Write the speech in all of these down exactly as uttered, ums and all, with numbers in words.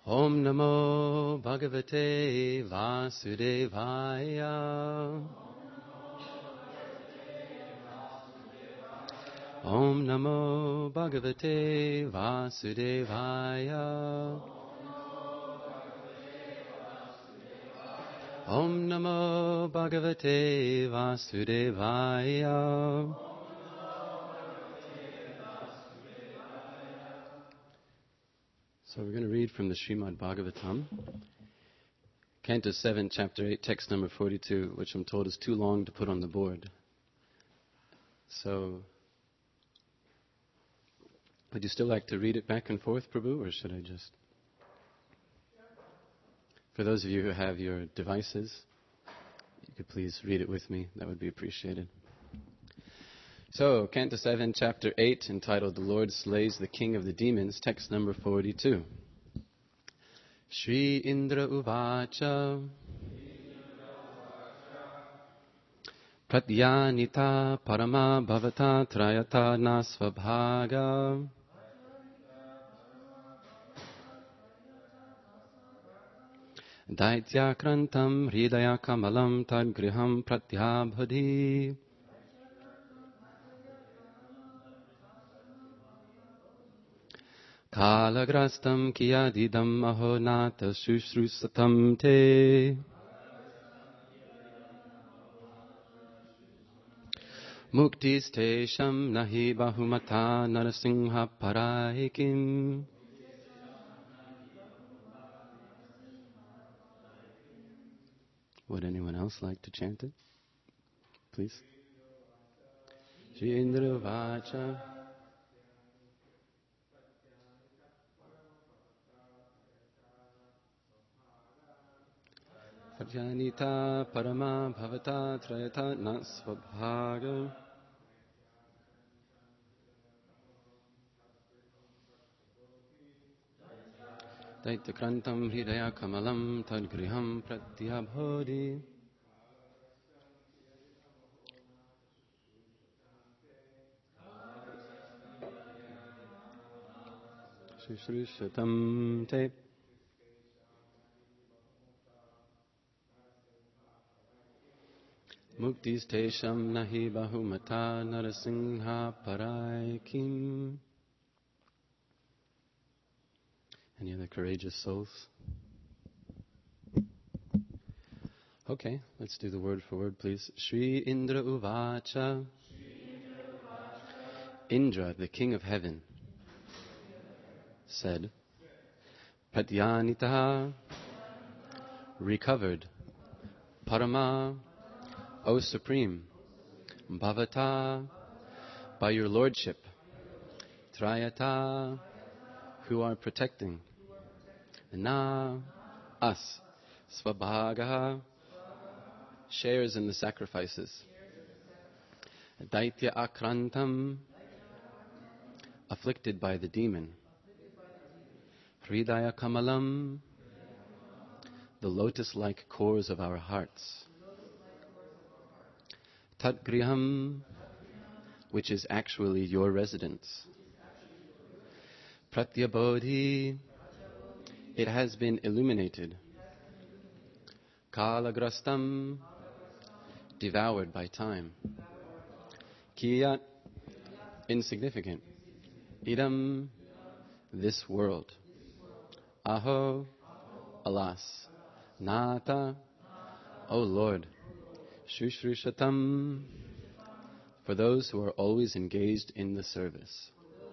Om Namo Bhagavate Vasudevaya. Om Namo Bhagavate Vasudevaya. Om Namo Bhagavate Vasudevaya. So we're going to read from the Srimad Bhagavatam, Canto seven, Chapter eight, text number forty-two, which I'm told is too long to put on the board. So, would you still like to read it back and forth, Prabhu, or should I just... For those of you who have your devices, you could please read it with me. That would be appreciated. So, Canto seven, Chapter eight, entitled The Lord Slays the King of the Demons, text number forty-two. Shri Indra Uvacha Pratyanita Parama Bhavata Trayata Nasvabhaga Daitya Krantam Hridaya Kamalam Tad Griham Pratyabhadi. Kalagrastam kiyadidam ahonata shushrusatam te. Muktis te sham nahi bahumata narasingha paraikim. Would anyone else like to chant it? Please. Shri Indra Vacha. Pratyanita Parama Bhavata Trayata Nasvabhaga. Daitya Krantam Hridaya Kamalam Tad Griham Pratyabhodi. Shushrushatam te. Muktis te sham nahi bahumata narasingha paraikim. Any other courageous souls? Okay, let's do the word for word, please. Shri Indra Uvacha. Indra, the king of heaven, said, Pratyanitaha, recovered, Parama, O Supreme, Bhavata, by your lordship, Trayata, who are protecting, Na, us, Svabhagaha, shares in the sacrifices, Daitya Akrantam, afflicted by the demon, Hridaya Kamalam, the lotus-like cores of our hearts, Tat Griham, which is actually your residence, Pratyabodhi, it has been illuminated, Kalagrastam, devoured by time, Kiyat, insignificant, Idam, this world, Aho, alas, Nata, O Lord, Shushrushatam, for those who are always engaged in the service.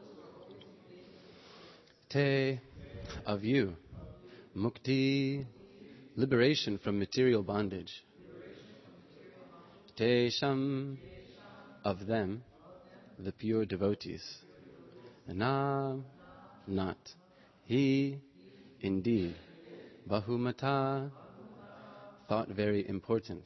Te, of you, Mukti, liberation from material bondage. Te Sham, of them, the pure devotees. Na, not. He, indeed. Bahumata, thought very important.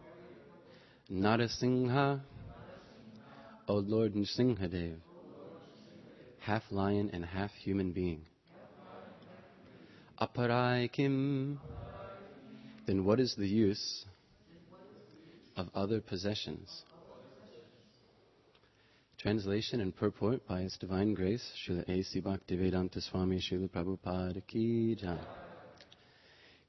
Narasingha, O Lord Nrsimhadev, half lion and half human being. Aparaikim, then what is the use of other possessions? Translation and purport by His Divine Grace, Srila A C Bhaktivedanta Swami Srila Prabhupada Ki Jai.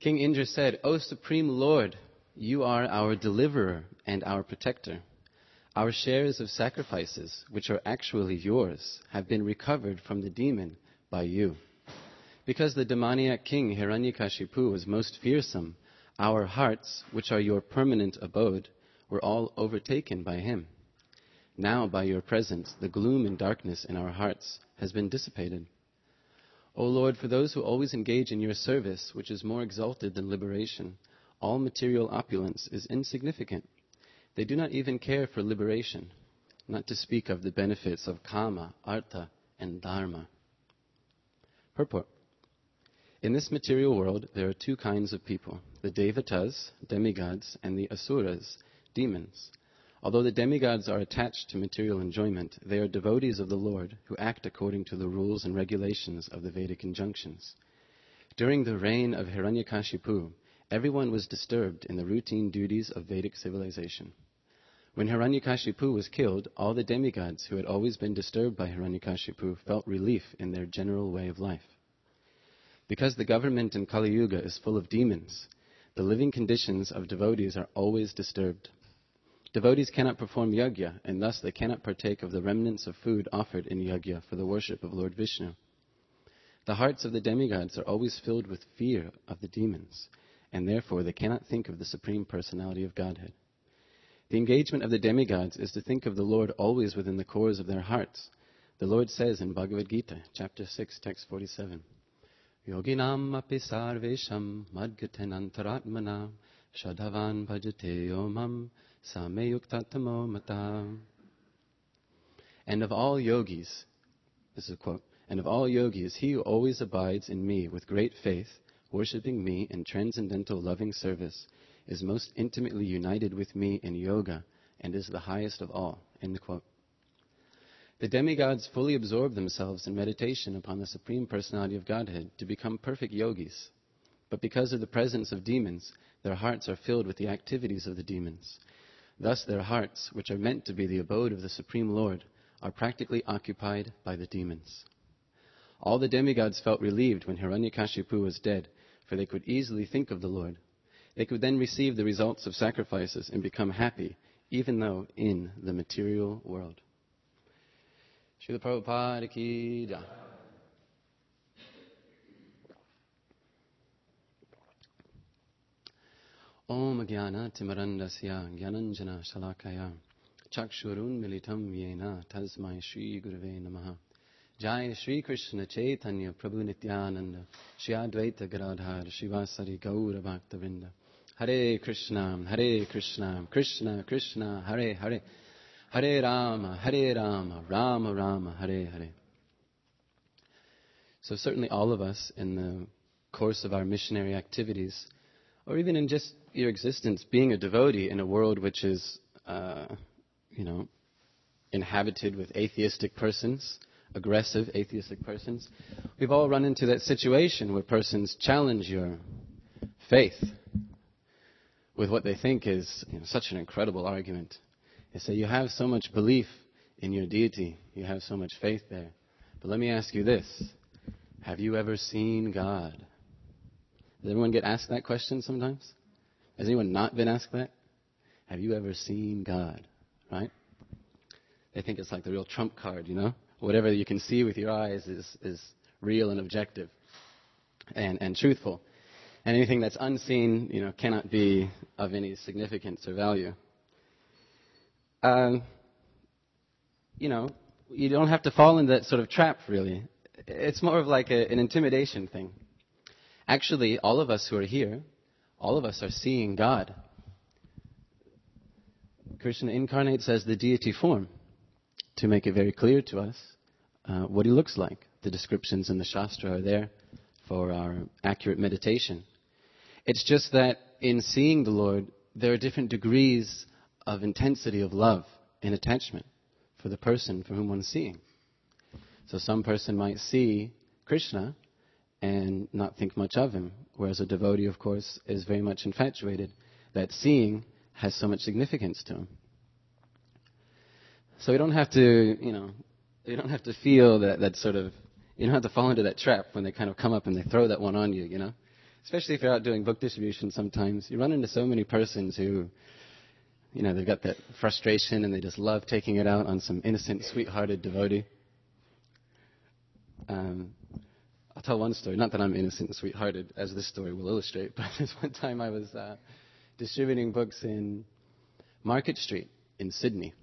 King Indra said, "O Supreme Lord, you are our deliverer and our protector. Our shares of sacrifices, which are actually yours, have been recovered from the demon by you. Because the demoniac king Hiranyakashipu was most fearsome, our hearts, which are your permanent abode, were all overtaken by him. Now, by your presence, the gloom and darkness in our hearts has been dissipated. O Lord, for those who always engage in your service, which is more exalted than liberation, all material opulence is insignificant. They do not even care for liberation, not to speak of the benefits of kama, artha, and dharma." Purport. In this material world, there are two kinds of people, the devatas, demigods, and the asuras, demons. Although the demigods are attached to material enjoyment, they are devotees of the Lord who act according to the rules and regulations of the Vedic injunctions. During the reign of Hiranyakashipu, everyone was disturbed in the routine duties of Vedic civilization. When Hiranyakashipu was killed, all the demigods who had always been disturbed by Hiranyakashipu felt relief in their general way of life. Because the government in Kali Yuga is full of demons, the living conditions of devotees are always disturbed. Devotees cannot perform yajna, and thus they cannot partake of the remnants of food offered in yajna for the worship of Lord Vishnu. The hearts of the demigods are always filled with fear of the demons, and therefore they cannot think of the Supreme Personality of Godhead. The engagement of the demigods is to think of the Lord always within the cores of their hearts. The Lord says in Bhagavad Gita, chapter six, text forty-seven, "Yoginam api sarvesham madgatenantaratmanam shadavan bhajate omam sameyuktatamo mata." And of all yogis, this is a quote, "And of all yogis, he who always abides in me with great faith, worshipping me in transcendental loving service, is most intimately united with me in yoga and is the highest of all." End quote. The demigods fully absorb themselves in meditation upon the Supreme Personality of Godhead to become perfect yogis. But because of the presence of demons, their hearts are filled with the activities of the demons. Thus their hearts, which are meant to be the abode of the Supreme Lord, are practically occupied by the demons. All the demigods felt relieved when Hiranyakashipu was dead, for they could easily think of the Lord. They could then receive the results of sacrifices and become happy, even though in the material world. Srila Prabhupada ki jai. Om Jnana Timarandasya Jnananjana Shalakaya Chakshurun Militam Yena Tasmai Shri Gurave Namaha. Jai Shri Krishna Chaitanya Prabhu Nityananda Shri Advaita Gadadhar Shivasari Gaura Bhaktavinda. Hare Krishna, Hare Krishna, Krishna Krishna, Hare Hare, Hare Rama, Hare Rama, Rama Rama, Hare Hare. So certainly all of us in the course of our missionary activities, or even in just your existence, being a devotee in a world which is, uh, you know, inhabited with atheistic persons, aggressive atheistic persons, we've all run into that situation where persons challenge your faith with what they think is, you know, such an incredible argument. They say, you have so much belief in your deity, you have so much faith there. But let me ask you this, have you ever seen God? Does everyone get asked that question sometimes? Has anyone not been asked that? Have you ever seen God? Right? They think it's like the real trump card, you know? Whatever you can see with your eyes is, is real and objective and, and truthful. And anything that's unseen, you know, cannot be of any significance or value. Um, you know, you don't have to fall into that sort of trap, really. It's more of like a, an intimidation thing. Actually, all of us who are here, all of us are seeing God. Krishna incarnates as the deity form to make it very clear to us uh, what he looks like. The descriptions in the Shastra are there for our accurate meditation. It's just that in seeing the Lord, there are different degrees of intensity of love and attachment for the person for whom one's seeing. So some person might see Krishna and not think much of him, whereas a devotee, of course, is very much infatuated that seeing has so much significance to him. So you don't have to, you know, you don't have to feel that, that sort of, you don't have to fall into that trap when they kind of come up and they throw that one on you, you know. especially if you're out doing book distribution sometimes, you run into so many persons who, you know, they've got that frustration and they just love taking it out on some innocent, sweethearted devotee. Um, I'll tell one story, not that I'm innocent and sweethearted, as this story will illustrate, but this one time I was uh, distributing books in Market Street in Sydney.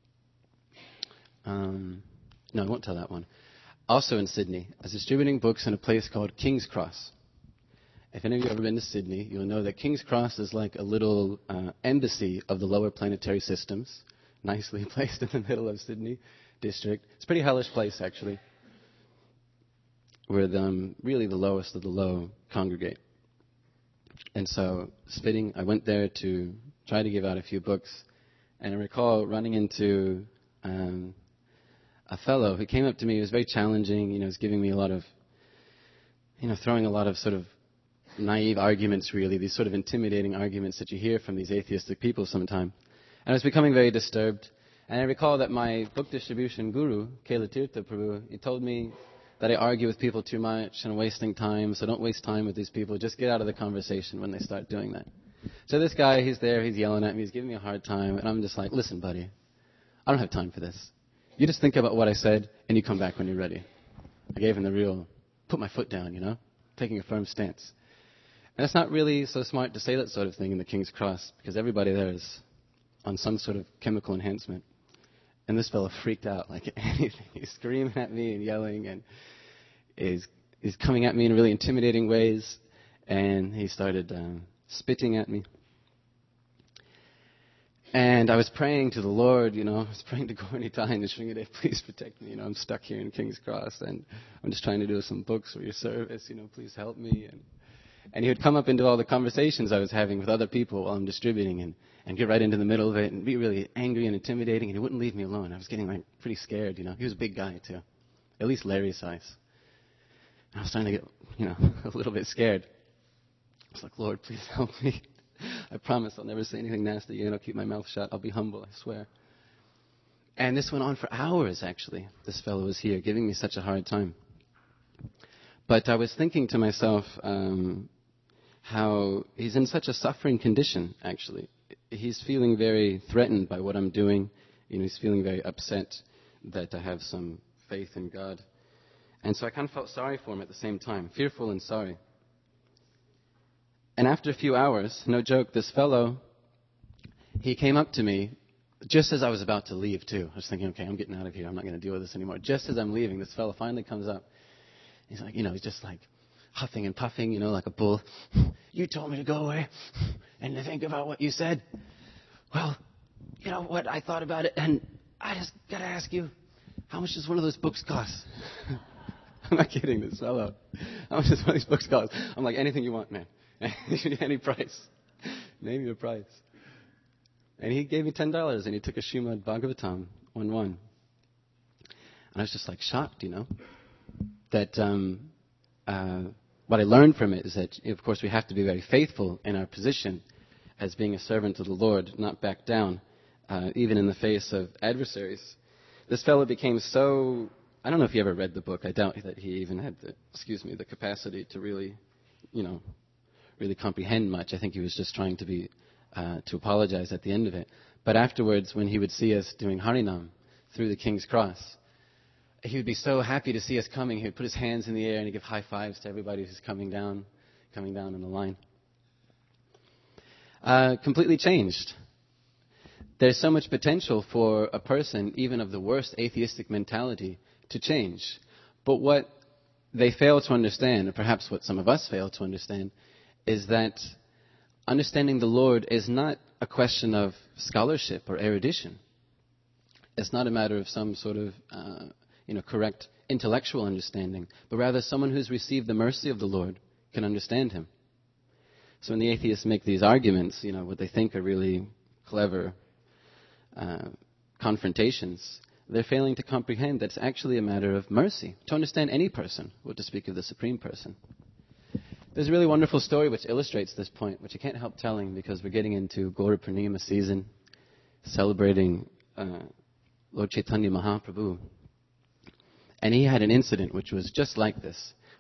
Um, no, I won't tell that one. Also in Sydney, I was distributing books in a place called King's Cross. If any of you have ever been to Sydney, you'll know that King's Cross is like a little uh, embassy of the lower planetary systems, nicely placed in the middle of Sydney district. It's a pretty hellish place, actually, where the, um, really the lowest of the low congregate. And so, spitting, I went there to try to give out a few books, and I recall running into um, a fellow who came up to me. He was very challenging. You know, he was giving me a lot of, you know, throwing a lot of sort of naive arguments, really, these sort of intimidating arguments that you hear from these atheistic people sometimes. And I was becoming very disturbed. And I recall that my book distribution guru, Kaila Tirtha Prabhu, he told me that I argue with people too much and I'm wasting time, so don't waste time with these people. Just get out of the conversation when they start doing that. So this guy, he's there, he's yelling at me, he's giving me a hard time, and I'm just like, listen, buddy, I don't have time for this. You just think about what I said, and you come back when you're ready. I gave him the real, put my foot down, you know, taking a firm stance. And it's not really so smart to say that sort of thing in the King's Cross, because everybody there is on some sort of chemical enhancement. And this fellow freaked out like anything. He's screaming at me and yelling, and is is coming at me in really intimidating ways. And he started um, spitting at me. And I was praying to the Lord, you know, I was praying to Gaura-Nitai and Sringadev, please protect me. You know, I'm stuck here in King's Cross, and I'm just trying to do some books for your service. You know, please help me. And And he would come up into all the conversations I was having with other people while I'm distributing and, and get right into the middle of it and be really angry and intimidating, and he wouldn't leave me alone. I was getting like pretty scared, you know. He was a big guy, too. At least Larry's size. And I was starting to get, you know, a little bit scared. I was like, Lord, please help me. I promise I'll never say anything nasty again. I'll keep my mouth shut. I'll be humble, I swear. And this went on for hours, actually. This fellow was here giving me such a hard time. But I was thinking to myself, um, how he's in such a suffering condition, actually. He's feeling very threatened by what I'm doing. You know, he's feeling very upset that I have some faith in God. And so I kind of felt sorry for him at the same time, fearful and sorry. And after a few hours, no joke, this fellow, he came up to me just as I was about to leave, too. I was thinking, okay, I'm getting out of here. I'm not going to deal with this anymore. Just as I'm leaving, this fellow finally comes up. He's like, you know, he's just like huffing and puffing, you know, like a bull. You told me to go away and to think about what you said. Well, you know what, I thought about it, and I just got to ask you, how much does one of those books cost? I'm not kidding, this fellow. How much does one of these books cost? I'm like, anything you want, man. Any price. Name your price. And he gave me ten dollars, and he took a Srimad Bhagavatam, one one. And I was just like shocked, you know, that um, uh, what I learned from it is that, of course, we have to be very faithful in our position as being a servant of the Lord, not back down, uh, even in the face of adversaries. This fellow became so, I don't know if he ever read the book. I doubt that he even had the, excuse me, the capacity to really, you know, really comprehend much. I think he was just trying to be, uh, to apologize at the end of it. But afterwards, when he would see us doing Harinam through the King's Cross, he would be so happy to see us coming. He would put his hands in the air and he'd give high fives to everybody who's coming down, coming down in the line. Uh, completely changed. There's so much potential for a person, even of the worst atheistic mentality, to change. But what they fail to understand, or perhaps what some of us fail to understand, is that understanding the Lord is not a question of scholarship or erudition. It's not a matter of some sort of uh, you know, correct intellectual understanding, but rather someone who's received the mercy of the Lord can understand him. So when the atheists make these arguments, you know, what they think are really clever uh, confrontations, they're failing to comprehend that it's actually a matter of mercy, to understand any person, or to speak of the Supreme Person. There's a really wonderful story which illustrates this point, which I can't help telling because we're getting into Gaura Purnima season, celebrating uh, Lord Chaitanya Mahaprabhu. And he had an incident which was just like this,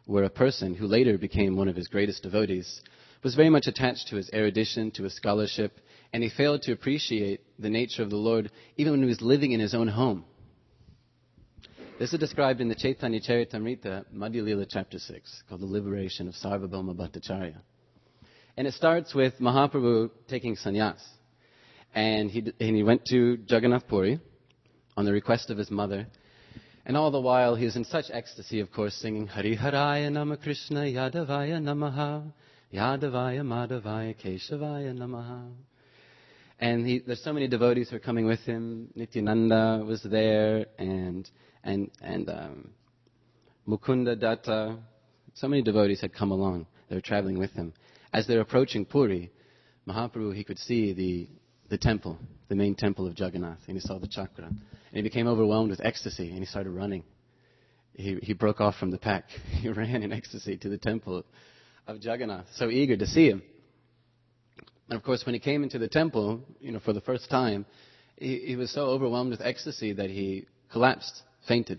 where a person who later became one of his greatest devotees was very much attached to his erudition, to his scholarship, and he failed to appreciate the nature of the Lord even when he was living in his own home. This is described in the Chaitanya Charitamrita, Madhya Lila chapter six, called The Liberation of Sarvabhauma Bhattacharya. And it starts with Mahaprabhu taking sannyas. And he, and he went to Jagannath Puri on the request of his mother. And all the while he was in such ecstasy, of course, singing Hari Haraya Nama Krishna Yadavaya Namaha Yadavaya Madhavaya Keshavaya Namaha. And he, there's so many devotees who are coming with him. Nityananda was there, and and and um, Mukunda Datta. So many devotees had come along. They were traveling with him. As they were approaching Puri, Mahaprabhu, he could see the the temple, the main temple of Jagannath, and he saw the chakra. And he became overwhelmed with ecstasy, and he started running. He he broke off from the pack. He ran in ecstasy to the temple of Jagannath, so eager to see him. And of course, when he came into the temple, you know, for the first time, he, he was so overwhelmed with ecstasy that he collapsed, fainted.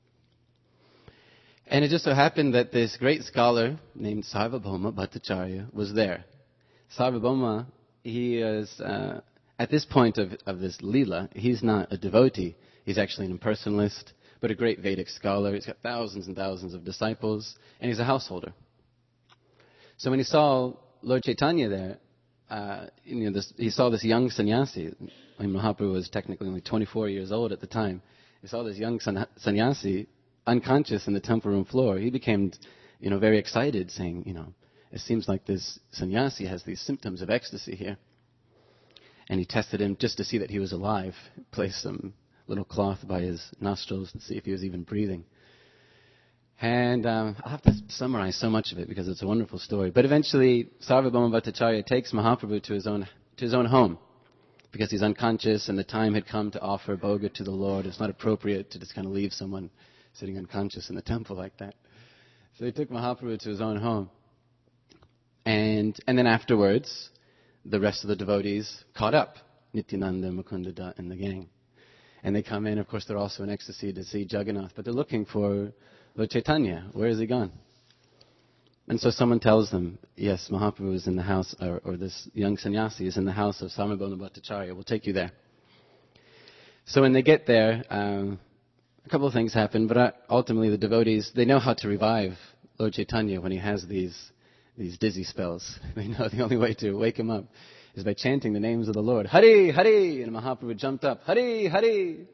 And it just so happened that this great scholar named Sarvabhauma Bhattacharya was there. Sarvabhauma, he is, uh, at this point of, of this Leela, he's not a devotee. He's actually an impersonalist, but a great Vedic scholar. He's got thousands and thousands of disciples, and he's a householder. So when he saw Lord Chaitanya there, uh, you know, this, he saw this young sannyasi. I mean, Mahaprabhu was technically only twenty-four years old at the time. He saw this young san- sannyasi unconscious in the temple room floor. He became, you know, very excited, saying, you know, it seems like this sannyasi has these symptoms of ecstasy here. And he tested him just to see that he was alive. Placed some little cloth by his nostrils to see if he was even breathing. And um, I'll have to summarize so much of it because it's a wonderful story. But eventually, Sarvabhauma Bhattacharya takes Mahaprabhu to his own to his own home because he's unconscious and the time had come to offer bhoga to the Lord. It's not appropriate to just kind of leave someone sitting unconscious in the temple like that. So he took Mahaprabhu to his own home. And and then afterwards, the rest of the devotees caught up, Nityananda, Mukunda Datta, and the gang. And they come in, of course, they're also in ecstasy to see Jagannath, but they're looking for Lord Chaitanya. Where has he gone? And so someone tells them, yes, Mahaprabhu is in the house, or, or this young sannyasi is in the house of Sarvabhauma Bhattacharya. We'll take you there. So when they get there, um, a couple of things happen, but ultimately the devotees, they know how to revive Lord Chaitanya when he has these these dizzy spells. They know the only way to wake him up is by chanting the names of the Lord. Hari, Hari! And Mahaprabhu jumped up. Hari, Hari!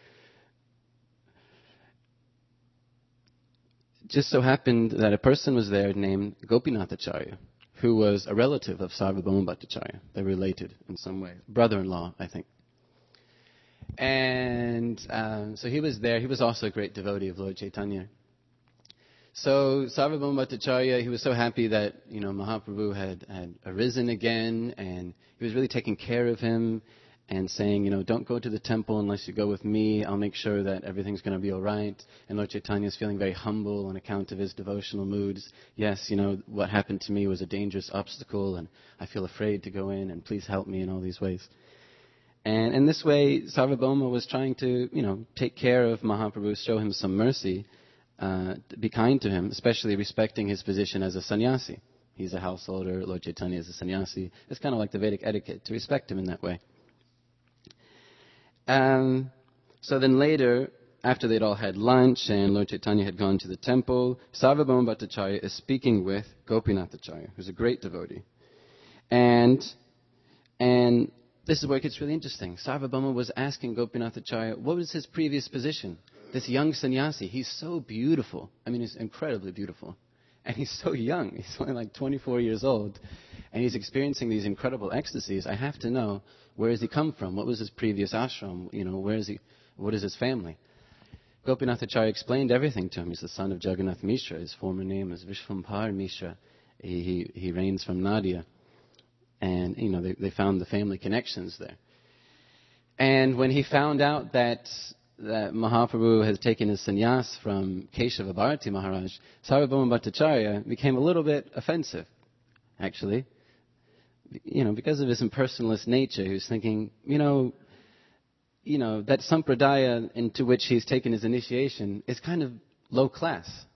Just so happened that a person was there named Gopinathacharya, who was a relative of Sarvabhauma Bhattacharya. They're related in some way. Brother-in-law, I think. And um, so he was there. He was also a great devotee of Lord Chaitanya. So Sarvabhauma Bhattacharya, he was so happy that, you know, Mahaprabhu had, had arisen again, and he was really taking care of him and saying, you know, don't go to the temple unless you go with me. I'll make sure that everything's going to be all right. And Lord Chaitanya is feeling very humble on account of his devotional moods. Yes, you know, what happened to me was a dangerous obstacle, and I feel afraid to go in, and please help me in all these ways. And in this way, Sarvabhauma was trying to, you know, take care of Mahaprabhu, show him some mercy, uh, be kind to him, especially respecting his position as a sannyasi. He's a householder, Lord Chaitanya is a sannyasi. It's kind of like the Vedic etiquette, to respect him in that way. Um, so then later, after they'd all had lunch and Lord Chaitanya had gone to the temple, Sarvabhauma Bhattacharya is speaking with Gopinathacharya, who's a great devotee. And, and this is where it gets really interesting. Sarvabhauma was asking Gopinathacharya, what was his previous position? This young sannyasi, he's so beautiful. I mean, he's incredibly beautiful. And he's so young. He's only like twenty-four years old. And he's experiencing these incredible ecstasies. I have to know, where has he come from? What was his previous ashram? You know, where is he? What is his family? Gopinathacharya explained everything to him. He's the son of Jagannath Mishra. His former name is Vishvambhar Mishra. He, he, he reigns from Nadia. And, you know, they, they found the family connections there. And when he found out that that Mahaprabhu has taken his sannyas from Keshava Bharati Maharaj, Sarvabhauma Bhattacharya became a little bit offensive, actually. You know, because of his impersonalist nature, he was thinking, you know, you know, that sampradaya into which he's taken his initiation is kind of low class.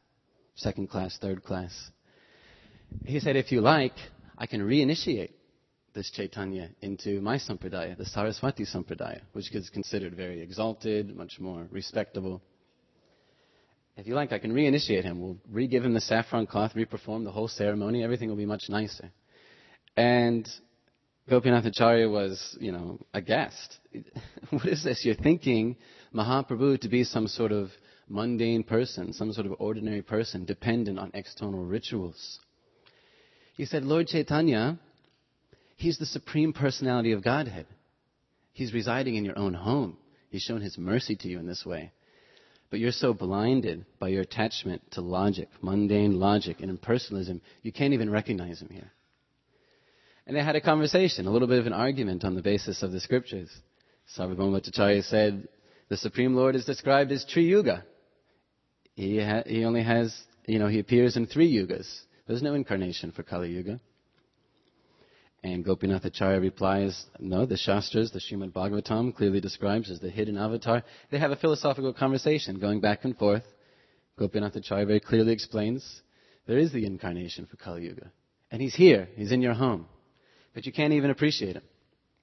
second class, third class. He said, if you like, I can reinitiate this Chaitanya into my Sampradaya, the Saraswati Sampradaya, which is considered very exalted, much more respectable. If you like, I can reinitiate him. We'll re-give him the saffron cloth, re-perform the whole ceremony. Everything will be much nicer. And Gopinath Acharya was, you know, aghast. What is this? You're thinking Mahaprabhu to be some sort of mundane person, some sort of ordinary person, dependent on external rituals. He said, Lord Chaitanya, he's the Supreme Personality of Godhead. He's residing in your own home. He's shown his mercy to you in this way. But you're so blinded by your attachment to logic, mundane logic and impersonalism, you can't even recognize him here. And they had a conversation, a little bit of an argument on the basis of the scriptures. Sarvabhauma Bhattacharya said, the Supreme Lord is described as Tri-yuga. He, ha- he only has, you know, he appears in three yugas. There's no incarnation for Kali Yuga. And Gopinath Acharya replies, no, the Shastras, the Srimad Bhagavatam, clearly describes as the hidden avatar. They have a philosophical conversation going back and forth. Gopinath Acharya very clearly explains, there is the incarnation for Kali Yuga. And he's here, he's in your home. But you can't even appreciate him.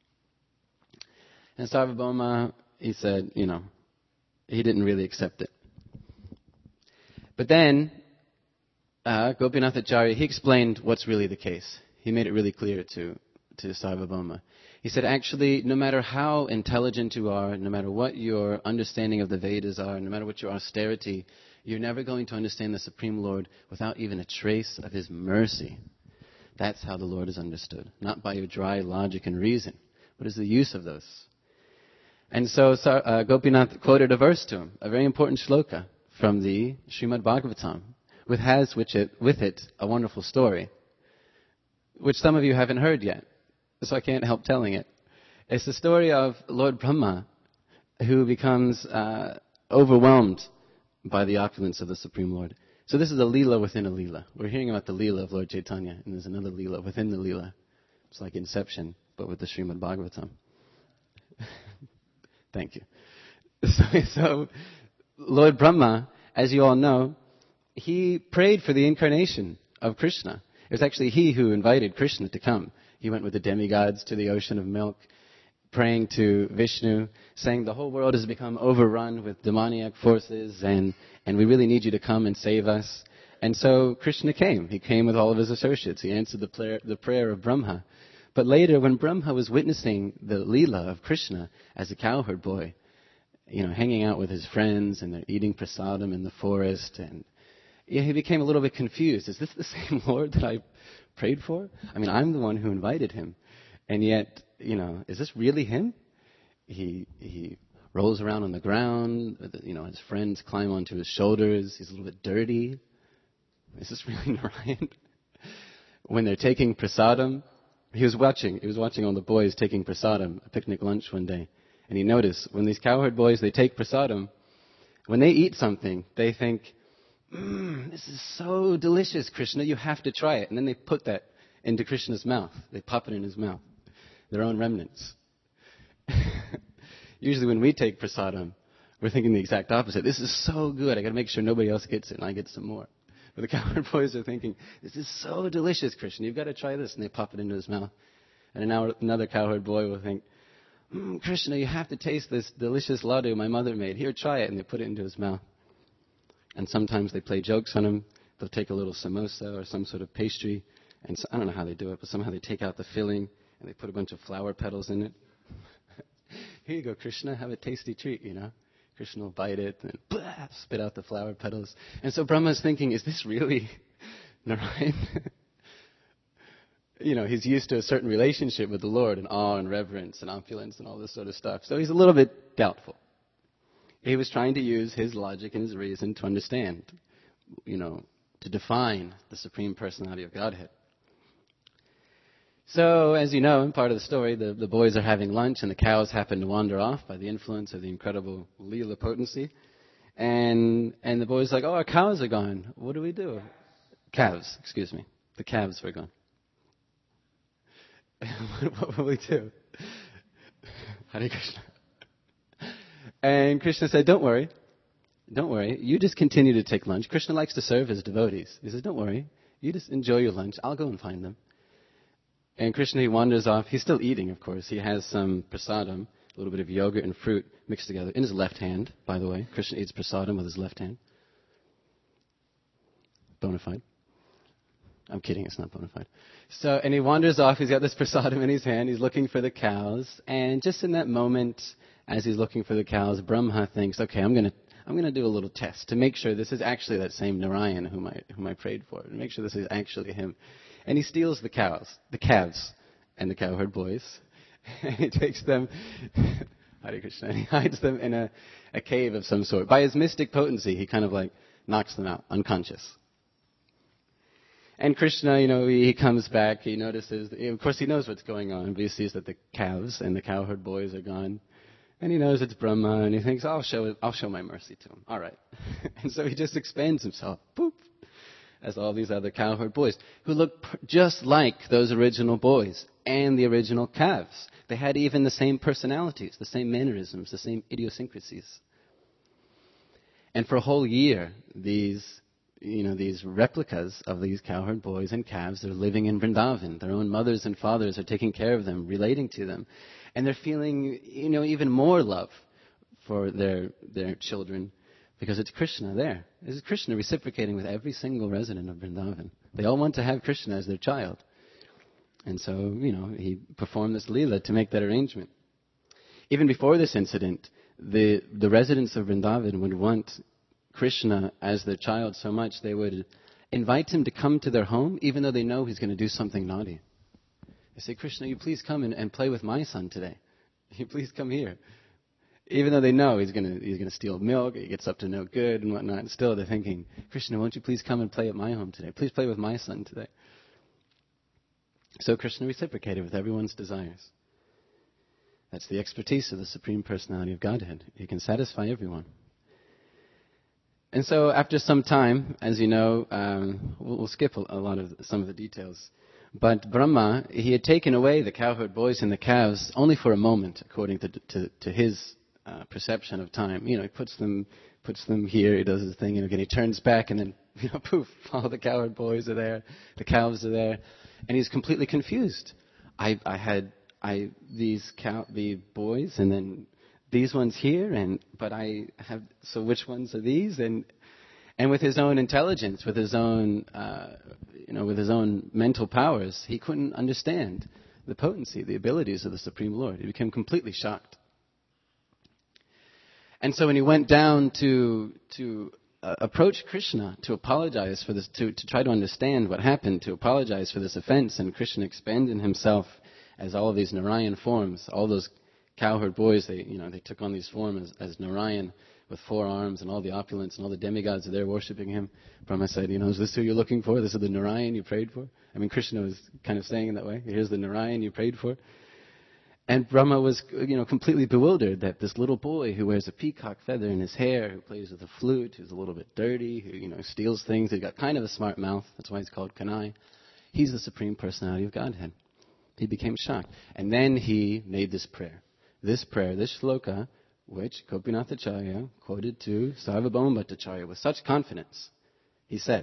And Sarvabhauma, he said, you know, he didn't really accept it. But then, uh, Gopinath Acharya, he explained what's really the case. He made it really clear to, to Sarvabhauma. He said, actually, no matter how intelligent you are, no matter what your understanding of the Vedas are, no matter what your austerity, you're never going to understand the Supreme Lord without even a trace of his mercy. That's how the Lord is understood. Not by your dry logic and reason. What is the use of those? And so uh, Gopinath quoted a verse to him, a very important shloka from the Srimad Bhagavatam, which has with it, with it a wonderful story, which some of you haven't heard yet, so I can't help telling it. It's the story of Lord Brahma, who becomes uh, overwhelmed by the opulence of the Supreme Lord. So this is a Leela within a Leela. We're hearing about the Leela of Lord Chaitanya, and there's another Leela within the Leela. It's like Inception, but with the Srimad Bhagavatam. Thank you. So, so Lord Brahma, as you all know, he prayed for the incarnation of Krishna. It was actually he who invited Krishna to come. He went with the demigods to the ocean of milk, praying to Vishnu, saying the whole world has become overrun with demoniac forces, and, and we really need you to come and save us. And so Krishna came. He came with all of his associates. He answered the prayer, the prayer of Brahma. But later, when Brahma was witnessing the Leela of Krishna as a cowherd boy, you know, hanging out with his friends, and they're eating prasadam in the forest, and yeah, he became a little bit confused. Is this the same Lord that I prayed for? I mean, I'm the one who invited him. And yet, you know, is this really him? He he rolls around on the ground. You know, his friends climb onto his shoulders. He's a little bit dirty. Is this really Narayan? When they're taking prasadam, he was watching. He was watching all the boys taking prasadam, a picnic lunch one day. And he noticed when these cowherd boys, they take prasadam, when they eat something, they think, mm, this is so delicious, Krishna, you have to try it. And then they put that into Krishna's mouth. They pop it in his mouth. Their own remnants. Usually when we take prasadam, we're thinking the exact opposite. This is so good, I got to make sure nobody else gets it and I get some more. But the cowherd boys are thinking, this is so delicious, Krishna, you've got to try this. And they pop it into his mouth. And an hour, another cowherd boy will think, mm, Krishna, you have to taste this delicious laddu my mother made. Here, try it. And they put it into his mouth. And sometimes they play jokes on him. They'll take a little samosa or some sort of pastry. And so, I don't know how they do it, but somehow they take out the filling and they put a bunch of flower petals in it. Here you go, Krishna, have a tasty treat, you know. Krishna will bite it and blah, spit out the flower petals. And so Brahma's thinking, is this really Narayan? You know, he's used to a certain relationship with the Lord, and awe and reverence and opulence and all this sort of stuff. So he's a little bit doubtful. He was trying to use his logic and his reason to understand, you know, to define the Supreme Personality of Godhead. So, as you know, in part of the story, the, the boys are having lunch, and the cows happen to wander off by the influence of the incredible Leela potency. And and the boys are like, oh, our cows are gone. What do we do? Calves, excuse me. The calves were gone. What will we do? Hare Krishna. And Krishna said, don't worry. don't worry. You just continue to take lunch. Krishna likes to serve his devotees. He says, don't worry. You just enjoy your lunch. I'll go and find them. And Krishna, he wanders off. He's still eating, of course. He has some prasadam, a little bit of yogurt and fruit mixed together in his left hand, by the way. Krishna eats prasadam with his left hand. Bona fide. I'm kidding, it's not bona fide. So, and he wanders off. He's got this prasadam in his hand. He's looking for the cows. And just in that moment, as he's looking for the cows, Brahma thinks, okay, I'm going to I'm going to do a little test to make sure this is actually that same Narayan whom I whom I prayed for, to make sure this is actually him. And he steals the cows, the calves, and the cowherd boys. And he takes them, Hare Krishna, and he hides them in a, a cave of some sort. By his mystic potency, he kind of like knocks them out, unconscious. And Krishna, you know, he comes back, he notices, of course he knows what's going on, but he sees that the calves and the cowherd boys are gone. And he knows it's Brahma, and he thinks, I'll show I'll show my mercy to him. All right. And so he just expands himself, boop, as all these other cowherd boys, who look just like those original boys and the original calves. They had even the same personalities, the same mannerisms, the same idiosyncrasies. And for a whole year, these, you know, these replicas of these cowherd boys and calves, they're living in Vrindavan. Their own mothers and fathers are taking care of them, relating to them. And they're feeling, you know, even more love for their their children because it's Krishna there. It's Krishna reciprocating with every single resident of Vrindavan. They all want to have Krishna as their child. And so, you know, he performed this Leela to make that arrangement. Even before this incident, the the residents of Vrindavan would want Krishna as their child so much they would invite him to come to their home even though they know he's going to do something naughty. They say, Krishna, you please come and, and play with my son today. You please come here. Even though they know he's going to he's going to steal milk, he gets up to no good and whatnot, and still they're thinking, Krishna, won't you please come and play at my home today? Please play with my son today. So Krishna reciprocated with everyone's desires. That's the expertise of the Supreme Personality of Godhead. He can satisfy everyone. And so after some time, as you know, um, we'll, we'll skip a, a lot of some of the details. But Brahma, he had taken away the cowherd boys and the calves only for a moment, according to to, to his uh, perception of time. You know, he puts them puts them here, he does his thing, and again he turns back, and then, you know, poof, all the cowherd boys are there, the calves are there, and he's completely confused. I I had I these cow the boys, and then these ones here, and but I have so which ones are these? And And with his own intelligence, with his own, uh, you know, with his own mental powers, he couldn't understand the potency, the abilities of the Supreme Lord. He became completely shocked. And so when he went down to to uh, approach Krishna to apologize for this, to, to try to understand what happened, to apologize for this offense, and Krishna expanded himself as all of these Narayan forms, all those cowherd boys, they, you know, they took on these forms as, as Narayan, with four arms and all the opulence and all the demigods are there worshipping him. Brahma said, you know, is this who you're looking for? This is the Narayan you prayed for? I mean, Krishna was kind of saying in that way. Here's the Narayan you prayed for. And Brahma was, you know, completely bewildered that this little boy who wears a peacock feather in his hair, who plays with a flute, who's a little bit dirty, who, you know, steals things, he's got kind of a smart mouth. That's why he's called Kanai. He's the Supreme Personality of Godhead. He became shocked. And then he made this prayer. This prayer, this shloka, which Gopinath Acharya quoted to Sarvabhauma Bhattacharya with such confidence. He said,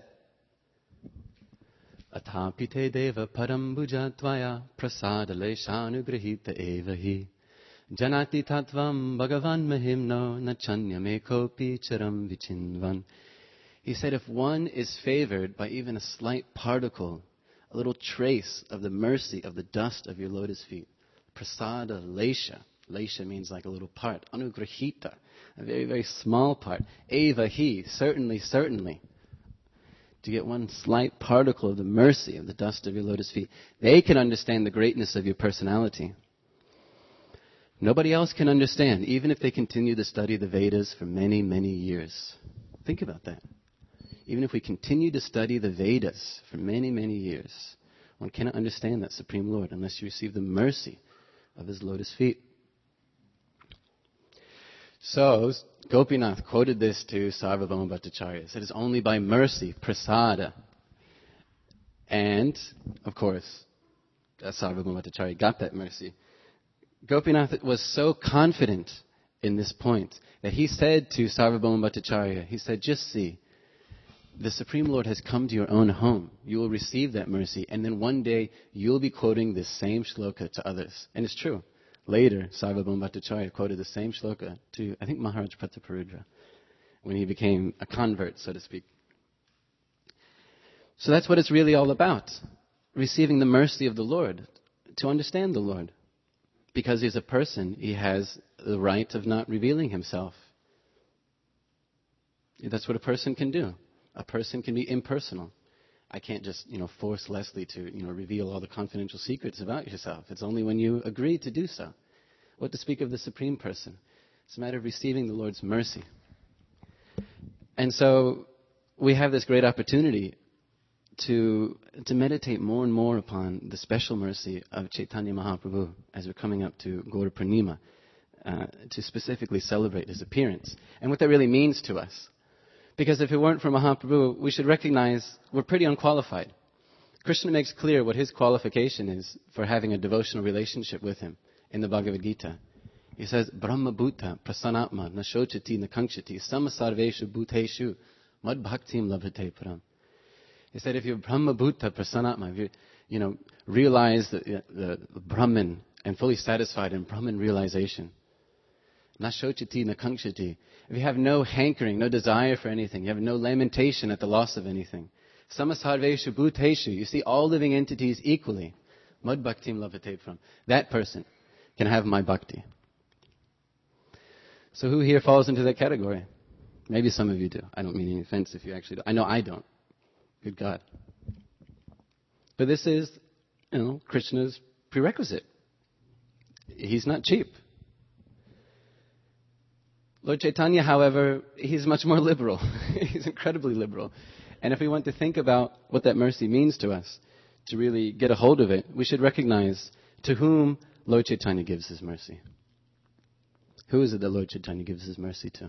Athapite deva parambuja tvaya prasada leshanugrahita evahi janati tattvam bhagavan mahimno nachanyame kopi charam vichinvan. He said, if one is favored by even a slight particle, a little trace of the mercy of the dust of your lotus feet, prasada lesha, Lesha means like a little part. Anugrahita, a very, very small part. Eva hi, certainly, certainly. To get one slight particle of the mercy of the dust of your lotus feet, they can understand the greatness of your personality. Nobody else can understand, even if they continue to study the Vedas for many, many years. Think about that. Even if we continue to study the Vedas for many, many years, one cannot understand that Supreme Lord unless you receive the mercy of His lotus feet. So, Gopinath quoted this to Sarvabhauma Bhattacharya. He said, it's only by mercy, prasada. And, of course, Sarvabhauma Bhattacharya got that mercy. Gopinath was so confident in this point. That he said to Sarvabhauma Bhattacharya, he said, just see, the Supreme Lord has come to your own home. You will receive that mercy, and then one day you'll be quoting this same shloka to others. And it's true. Later, Sarvabhauma Bhattacharya quoted the same shloka to, I think, Maharaj Prataparudra, when he became a convert, so to speak. So that's what it's really all about. Receiving the mercy of the Lord, to understand the Lord. Because he's a person, he has the right of not revealing himself. That's what a person can do. A person can be impersonal. I can't just, you know, force Leslie to, you know, reveal all the confidential secrets about yourself. It's only when you agree to do so. What to speak of the Supreme Person? It's a matter of receiving the Lord's mercy. And so we have this great opportunity to to meditate more and more upon the special mercy of Chaitanya Mahaprabhu as we're coming up to Gaura Purnima, uh, to specifically celebrate his appearance and what that really means to us. Because if it weren't for Mahaprabhu, we should recognize we're pretty unqualified. Krishna makes clear what his qualification is for having a devotional relationship with him in the Bhagavad Gita. He says, Brahma Bhuta Prasanatma Nashochati Nakankshati Samasarveshu Bhuteshu Mad Bhaktim Labhate Param. He said, if you're Brahma Bhuta Prasanatma, if you, you know, realize the, the Brahman and fully satisfied in Brahman realization, Nashochati Nakankshati, if you have no hankering, no desire for anything, you have no lamentation at the loss of anything, Samasarveshu Bhuteshu, you see all living entities equally, Mad Bhaktim Labhate Param. That person can have my bhakti. So who here falls into that category? Maybe some of you do. I don't mean any offense if you actually do. I know I don't. Good God. But this is, you know, Krishna's prerequisite. He's not cheap. Lord Chaitanya, however, he's much more liberal. He's incredibly liberal. And if we want to think about what that mercy means to us, to really get a hold of it, we should recognize to whom Lord Chaitanya gives his mercy. Who is it that Lord Chaitanya gives his mercy to?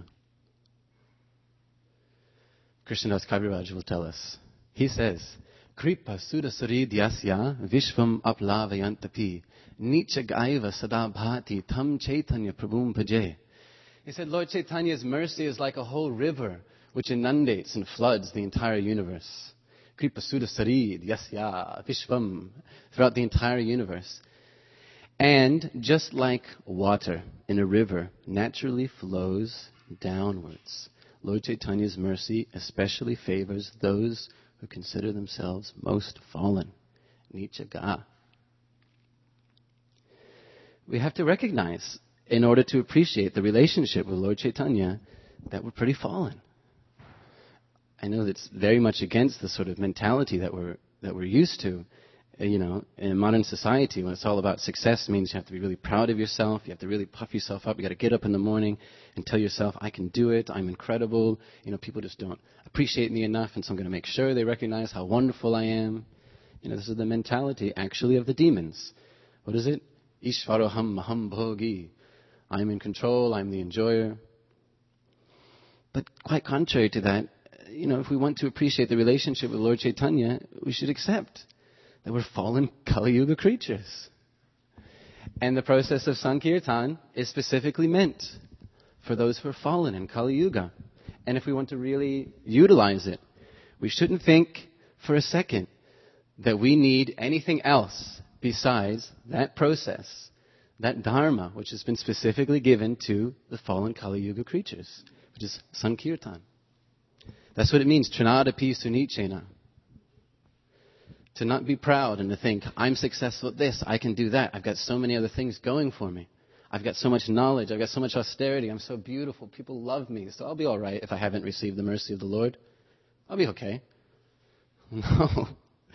Krishnadas Kaviraj will tell us. He says, Kripa Sudasari Dyasya Vishvam Aplavayantapi Nicha Gaiva Sada Bhati Tam Chaitanya Prabhum Bhaje. He said, Lord Chaitanya's mercy is like a whole river which inundates and floods the entire universe. Kripa Sudasari Dyasya Vishvam, throughout the entire universe. And just like water in a river naturally flows downwards, Lord Chaitanya's mercy especially favors those who consider themselves most fallen. Nichaga. We have to recognize, in order to appreciate the relationship with Lord Chaitanya, that we're pretty fallen. I know that's very much against the sort of mentality that we're that we're used to. You know, in modern society, when it's all about success, means you have to be really proud of yourself. You have to really puff yourself up. You got to get up in the morning and tell yourself, I can do it. I'm incredible. You know, people just don't appreciate me enough, and so I'm going to make sure they recognize how wonderful I am. You know, this is the mentality, actually, of the demons. What is it? Ishvaroham maham bhogi. I'm in control. I'm the enjoyer. But quite contrary to that, you know, if we want to appreciate the relationship with Lord Chaitanya, we should accept that we're fallen Kali Yuga creatures. And the process of Sankirtan is specifically meant for those who are fallen in Kali Yuga. And if we want to really utilize it, we shouldn't think for a second that we need anything else besides that process, that dharma, which has been specifically given to the fallen Kali Yuga creatures, which is Sankirtan. That's what it means, Trinadapi Sunichena. To not be proud and to think, I'm successful at this, I can do that. I've got so many other things going for me. I've got so much knowledge, I've got so much austerity, I'm so beautiful, people love me, so I'll be all right if I haven't received the mercy of the Lord. I'll be okay. No.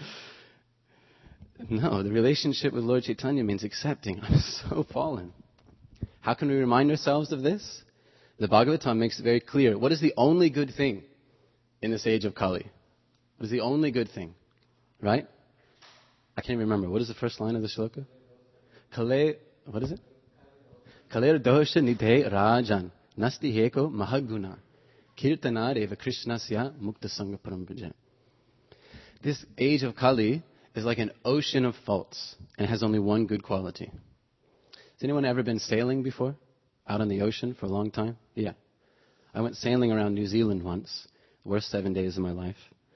No, the relationship with Lord Chaitanya means accepting, I'm so fallen. How can we remind ourselves of this? The Bhagavatam makes it very clear. What is the only good thing in this age of Kali? What is the only good thing? Right? I can't remember. What is the first line of the shloka? Kale, what is it? Kaler dosha nidhe rajan nasti heko mahaguna kirtanar eva krishnasya mukta sangha parambraja. This age of Kali is like an ocean of faults and has only one good quality. Has anyone ever been sailing before? out on the ocean for a long time? Yeah. I went sailing around New Zealand once. Worst seven days of my life.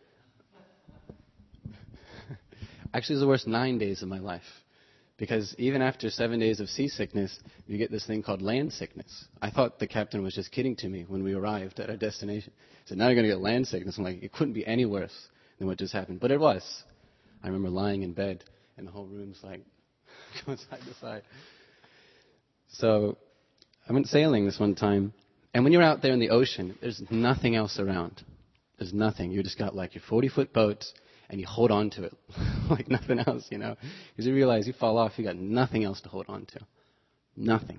Actually, it was the worst nine days of my life. Because even after seven days of seasickness, you get this thing called land sickness. I thought the captain was just kidding to me when we arrived at our destination. He said, now you're going to get land sickness. I'm like, it couldn't be any worse than what just happened. But it was. I remember lying in bed, and the whole room's like going side to side. So I went sailing this one time. And when you're out there in the ocean, there's nothing else around. There's nothing. You just got like your forty-foot boat, and you hold on to it like nothing else, you know. Because you realize you fall off, you got nothing else to hold on to. Nothing.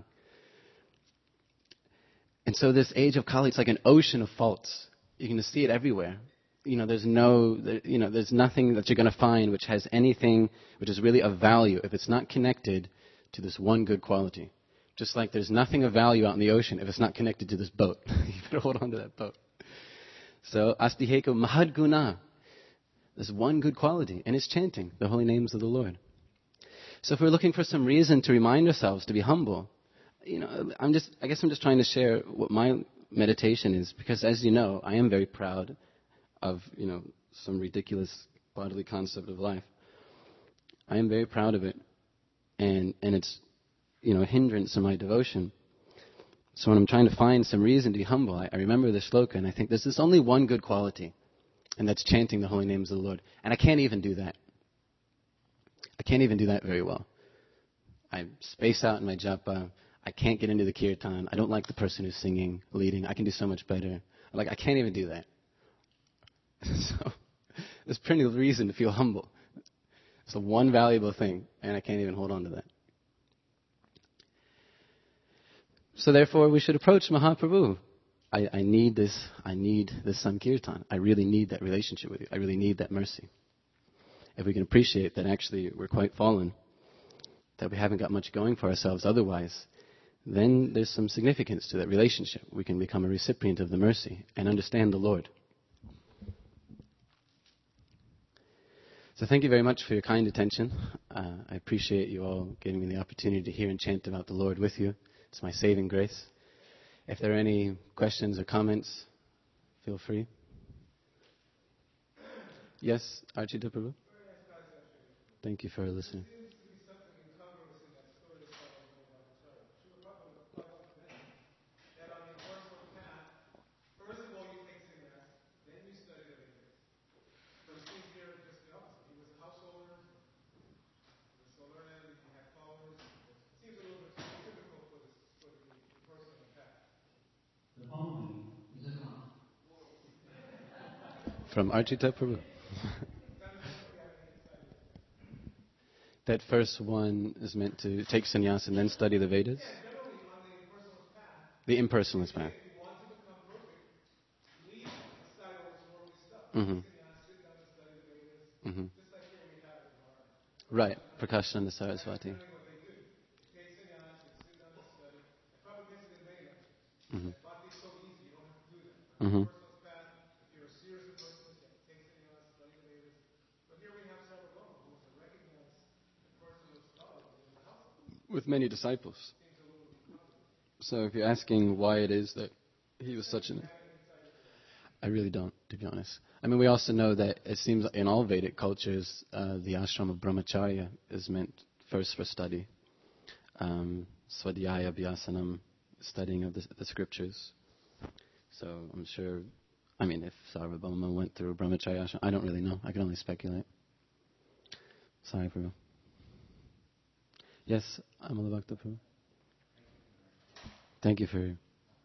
And so this age of Kali, it's like an ocean of faults. You can just see it everywhere. You know, there's no, there, you know, there's nothing that you're going to find which has anything which is really of value if it's not connected to this one good quality. Just like there's nothing of value out in the ocean if it's not connected to this boat. You better hold on to that boat. So, astiheko mahad guna. There's one good quality, and it's chanting the holy names of the Lord. So if we're looking for some reason to remind ourselves to be humble, you know, I'm just, I guess I'm just trying to share what my meditation is, because as you know, I am very proud of, you know, some ridiculous bodily concept of life. I am very proud of it, and and it's, you know, a hindrance in my devotion. So when I'm trying to find some reason to be humble, I, I remember this shloka, and I think there's this only one good quality, and that's chanting the holy names of the Lord. And I can't even do that. I can't even do that very well. I space out in my japa. I can't get into the kirtan. I don't like the person who's singing, leading. I can do so much better. Like, I can't even do that. So there's plenty of reason to feel humble. It's the one valuable thing, and I can't even hold on to that. So therefore, we should approach Mahaprabhu. I, I need this. I need this Sankirtan. I really need that relationship with you. I really need that mercy. If we can appreciate that actually we're quite fallen, that we haven't got much going for ourselves otherwise, then there's some significance to that relationship. We can become a recipient of the mercy and understand the Lord. So thank you very much for your kind attention. Uh, I appreciate you all giving me the opportunity to hear and chant about the Lord with you. It's my saving grace. If there are any questions or comments, feel free. Yes, Archita Prabhu? Thank you for listening. From Archita Prabhu. That first one is meant to take sannyas and then study the Vedas? The impersonalist path. Mm-hmm. Mm-hmm. Right, Prakashananda Saraswati. Mm-hmm. Mm-hmm. With many disciples. So if you're asking why it is that he was such an... I really don't, to be honest. I mean, we also know that it seems like in all Vedic cultures, uh, the ashram of brahmacharya is meant first for study. Um, Swadhyaya Abhyasanam, studying of the, the scriptures. So I'm sure, I mean, if Sarvabhauma went through brahmacharya ashram, I don't really know. I can only speculate. Sorry, Prabhu. Yes, Amala Bhakta Prabhu. Thank you for...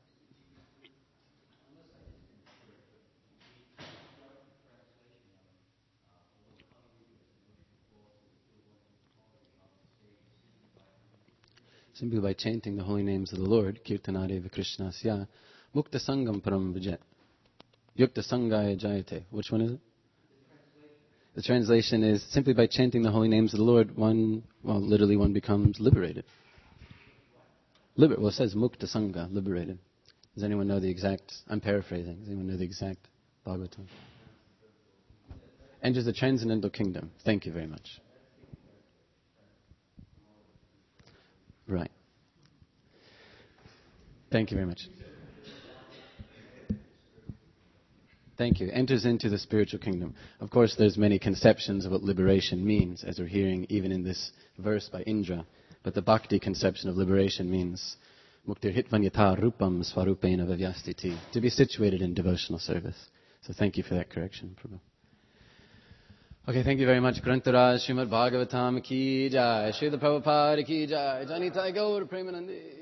Simply by chanting the holy names of the Lord, Kirtanadeva Krishnasya, Mukta Sangam Param Vijay. Yukta Sangaya Jayate. Which one is it? The translation is, simply by chanting the holy names of the Lord, one, well, literally one becomes liberated. Liber- well, it says Mukta Sangha, liberated. Does anyone know the exact, I'm paraphrasing, does anyone know the exact Bhagavatam? Enters the transcendental kingdom. Thank you very much. Right. Thank you very much. Thank you. Enters into the spiritual kingdom. Of course, there's many conceptions of what liberation means, as we're hearing even in this verse by Indra. But the Bhakti conception of liberation means muktir hitvanyata rupam swarupena vavyastiti, to be situated in devotional service. So thank you for that correction, Prabhu. Okay, thank you very much. Grantaraj Srimad Bhagavatam ki jai, Srila Prabhupada ki jai, Janitai Gaur Premanandi.